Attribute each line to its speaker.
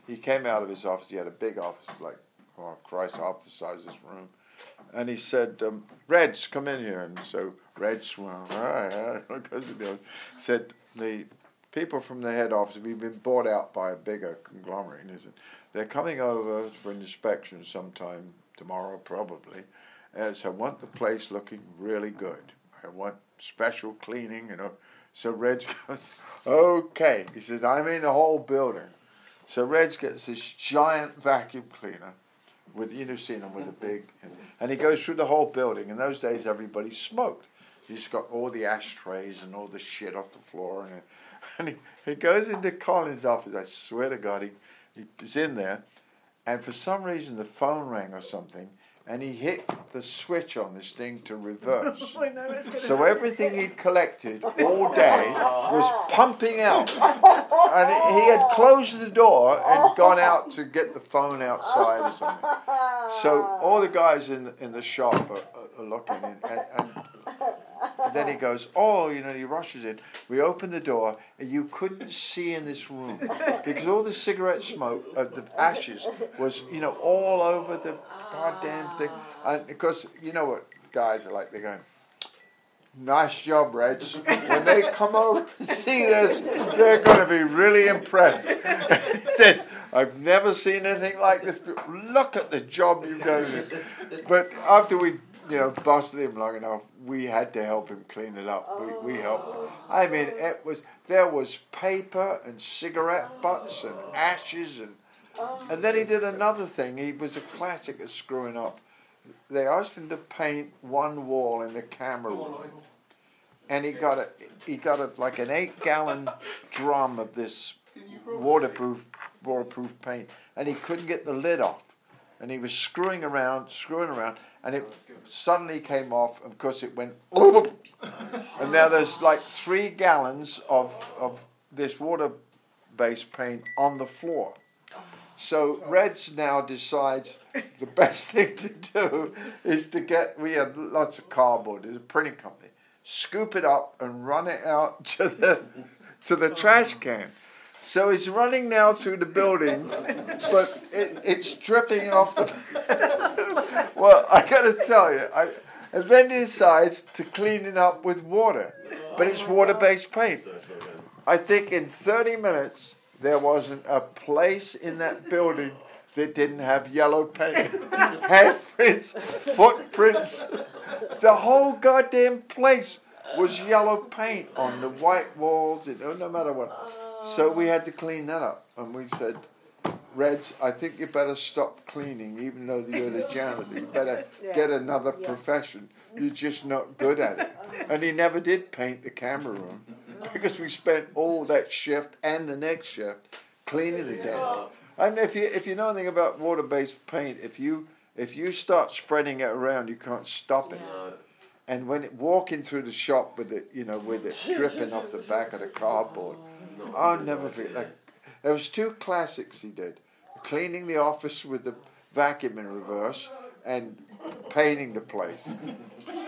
Speaker 1: he came out of his office. He had a big office, like, oh Christ, half the size of this room. And he said, Reds, come in here. And so Reds, well, all right, goes to the office. Said, the people from the head office, we've been bought out by a bigger conglomerate. And he said, they're coming over for an inspection sometime tomorrow, probably. So I want the place looking really good. I want special cleaning, you know. So Reg goes, okay. He says, I mean the whole building. So Reg gets this giant vacuum cleaner with, you know, seen them with the big, and he goes through the whole building. In those days, everybody smoked. He's got all the ashtrays and all the shit off the floor. And he goes into Colin's office. I swear to God, he's in there. And for some reason, the phone rang or something. And he hit the switch on this thing to reverse. So everything he'd collected all day was pumping out. And he had closed the door and gone out to get the phone outside or something. So all the guys in the shop are looking, and then he goes, oh, you know, he rushes in. We open the door, and you couldn't see in this room because all the cigarette smoke, the ashes, was, you know, all over the goddamn thing. And because, you know what guys are like, they're going, nice job, Reds. When they come over and see this, they're going to be really impressed. He said, I've never seen anything like this. Look at the job you've done. But after we, you know, busted him long enough, we had to help him clean it up. We helped him. I mean, there was paper and cigarette butts and ashes, and then he did another thing. He was a classic at screwing up. They asked him to paint one wall in the camera room, and he got like an 8-gallon drum of this waterproof paint, and he couldn't get the lid off. And he was screwing around, and it suddenly came off. Of course, it went, and now there's like 3 gallons of this water-based paint on the floor. So Reds now decides the best thing to do is to we had lots of cardboard, there's a printing company, scoop it up and run it out to the trash can. So he's running now through the building, but it's dripping off the... Well, I got to tell you, and then he decides to clean it up with water, but it's water-based paint. I think in 30 minutes, there wasn't a place in that building that didn't have yellow paint. Handprints, footprints, the whole goddamn place was yellow paint on the white walls, no matter what. So we had to clean that up, and we said, Reds, I think you better stop cleaning, even though you're the janitor. You better get another profession. You're just not good at it. And he never did paint the camera room because we spent all that shift and the next shift cleaning the damn. I mean, if you know anything about water-based paint, if you start spreading it around, you can't stop it. And when walking through the shop with it, you know, with it dripping off the back of the cardboard, I'll never forget. Like, there was 2 classics he did: cleaning the office with the vacuum in reverse and painting the place.